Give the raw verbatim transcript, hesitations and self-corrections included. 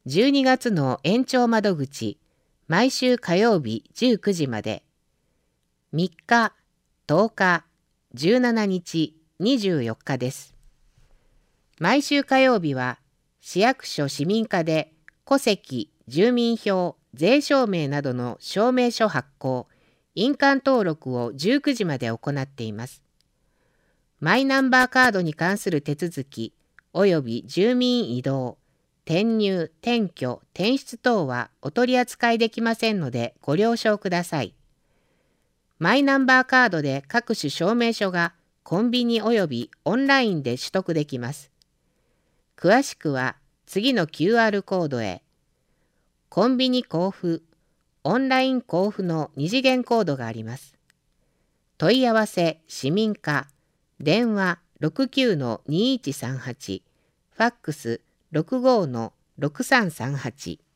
じゅうにがつの延長窓口、毎週火曜日じゅうくじまで。みっか、とおか、じゅうしちにち、にじゅうよっかです。毎週火曜日は、市役所市民課で戸籍、住民票、税証明などの証明書発行、印鑑登録をじゅうくじまで行っています。マイナンバーカードに関する手続き、および住民移動、転入、転居、転出等はお取り扱いできませんのでご了承ください。マイナンバーカードで各種証明書がコンビニおよびオンラインで取得できます。詳しくは次の キューアール コードへ。コンビニ交付、オンライン交付の二次元コードがあります。問い合わせ市民課、電話 ろくきゅうのにいちさんはち、ファックス ろくごのろくさんさんはち。